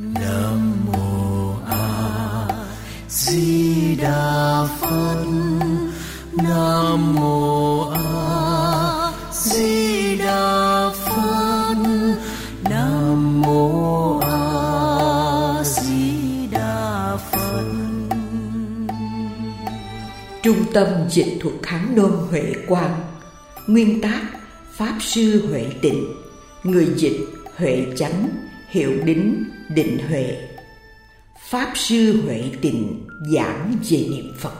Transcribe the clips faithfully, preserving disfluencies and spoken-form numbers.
Nam mô A Di Đà Phật. Nam mô A Di Đà Phật. Nam mô A Di Đà Phật. Trung tâm Dịch thuật Hán Nôm Huệ Quang. Nguyên tác Pháp Sư Huệ Tịnh. Người dịch Huệ Chánh. Hiệu đính Định Huệ. Pháp Sư Huệ Tịnh giảng về niệm Phật.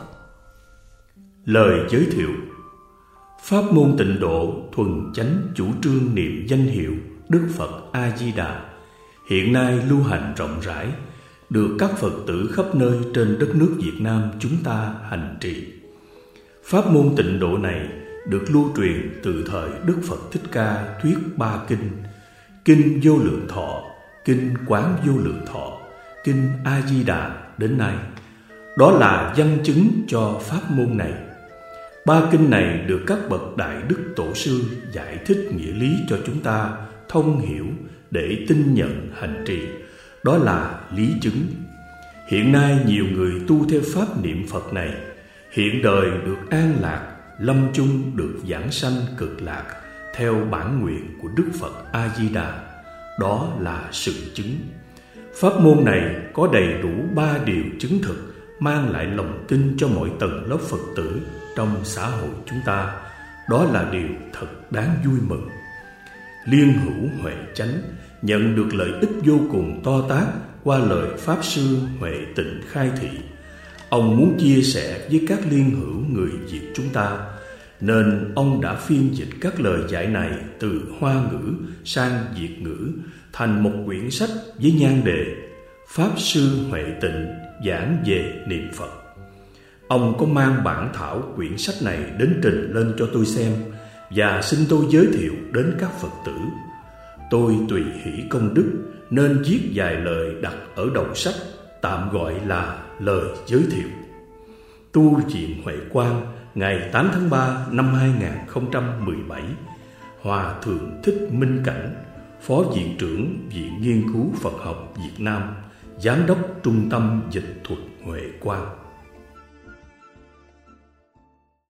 Lời giới thiệu. Pháp môn Tịnh Độ thuần chánh chủ trương niệm danh hiệu Đức Phật A Di Đà, hiện nay lưu hành rộng rãi, được các Phật tử khắp nơi trên đất nước Việt Nam chúng ta hành trì. Pháp môn Tịnh Độ này được lưu truyền từ thời Đức Phật Thích Ca thuyết ba kinh: Kinh Vô Lượng Thọ, Kinh Quán Vô Lượng Thọ, Kinh A Di Đà đến nay. Đó là văn chứng cho pháp môn này. Ba kinh này được các bậc đại đức tổ sư giải thích nghĩa lý cho chúng ta thông hiểu để tin nhận hành trì. Đó là lý chứng. Hiện nay nhiều người tu theo pháp niệm Phật này, hiện đời được an lạc, lâm chung được vãng sanh cực lạc theo bản nguyện của Đức Phật A Di Đà. Đó là sự chứng. Pháp môn này có đầy đủ ba điều chứng thực, mang lại lòng tin cho mọi tầng lớp Phật tử trong xã hội chúng ta. Đó là điều thật đáng vui mừng. Liên hữu Huệ Chánh nhận được lợi ích vô cùng to tát qua lời Pháp Sư Huệ Tịnh khai thị. Ông muốn chia sẻ với các liên hữu người Việt chúng ta, nên ông đã phiên dịch các lời dạy này từ Hoa ngữ sang Việt ngữ thành một quyển sách với nhan đề Pháp Sư Huệ Tịnh giảng về niệm Phật. Ông có mang bản thảo quyển sách này đến trình lên cho tôi xem và xin tôi giới thiệu đến các Phật tử. Tôi tùy hỷ công đức nên viết vài lời đặt ở đầu sách, tạm gọi là lời giới thiệu. Tu viện Huệ Quang ngày tám tháng ba năm hai nghìn không trăm mười bảy, Hòa Thượng Thích Minh Cảnh, Phó Viện trưởng Viện Nghiên cứu Phật học Việt Nam, Giám đốc Trung tâm Dịch thuật Huệ Quang.